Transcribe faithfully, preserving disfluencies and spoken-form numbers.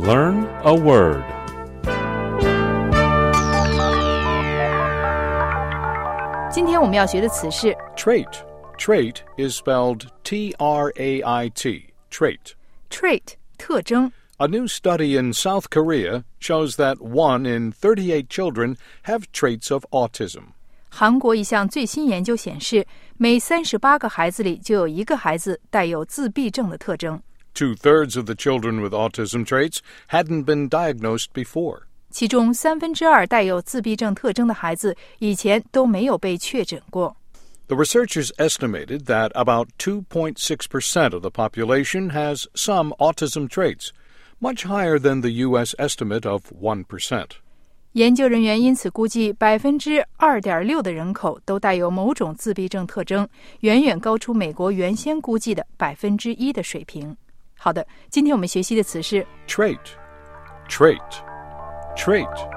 Learn a word. Trait. 今天我们要学的词是 Trait. Trait is spelled T R A I T. Trait. Trait, 特征。 A new study in South Korea shows that one in thirty-eight children have traits of autism. 韩国一项最新研究显示，每三十八个孩子里就有一个孩子带有自闭症的特征。 Two-thirds of the children with autism traits hadn't been diagnosed before. 其中三分之二带有自闭症特征的孩子以前都没有被确诊过。 The researchers estimated that about two point six percent of the population has some autism traits, much higher than the U S estimate of one percent. 研究人员因此估计百分之二点六的人口都带有某种自闭症特征，远远高出美国原先估计的百分之一的水平。好的，今天我们学习的词是 Trait. Trait. Trait.